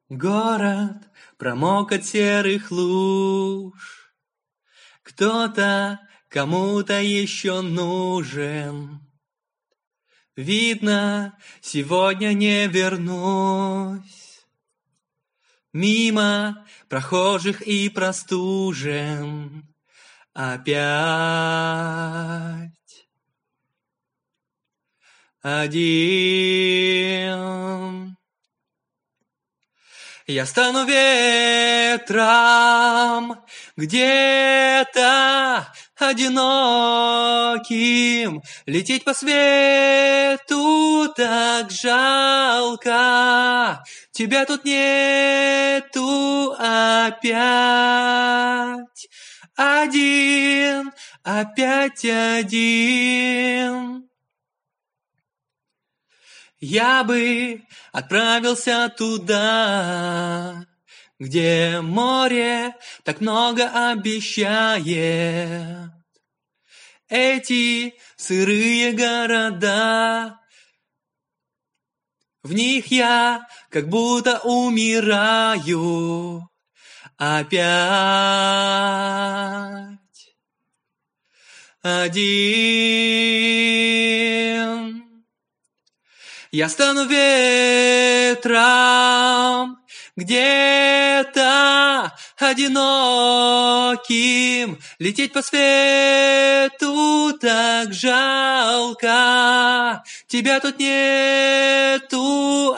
Город промок от серых луж. Кто-то кому-то еще нужен. Видно, сегодня не вернусь. Мимо прохожих и простужен. Опять один. Я стану ветром, где-то одиноким. Лететь по свету так жалко. Тебя тут нету опять. Один, опять один. Я бы отправился туда, где море так много обещает. Эти сырые города, в них я как будто умираю опять. Один. Я стану ветром, где-то одиноким. Лететь по свету так жалко. Тебя тут нету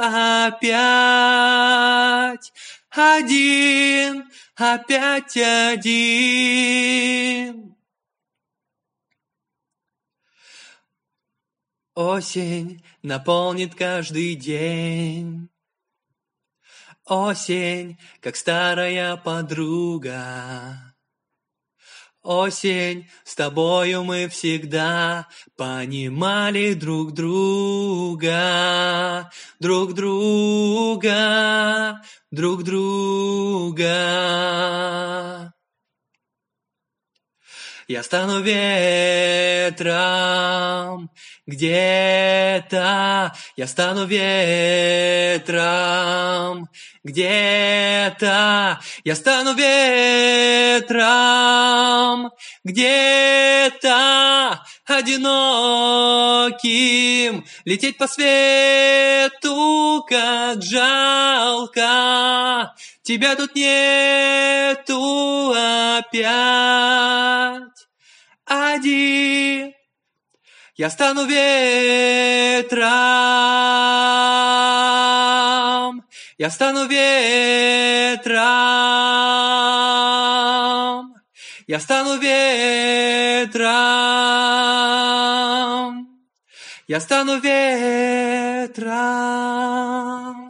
опять. Один, опять один. Осень наполнит каждый день. Осень, как старая подруга. Осень, с тобою мы всегда понимали друг друга. Друг друга, друг друга. Я стану ветром, где-то. Я стану ветром, где-то. Я стану ветром, где-то одиноким. Лететь по свету, как жалко. Тебя тут нету опять. Один. Я стану ветром. Я стану ветром. Я стану ветром. Я стану ветром.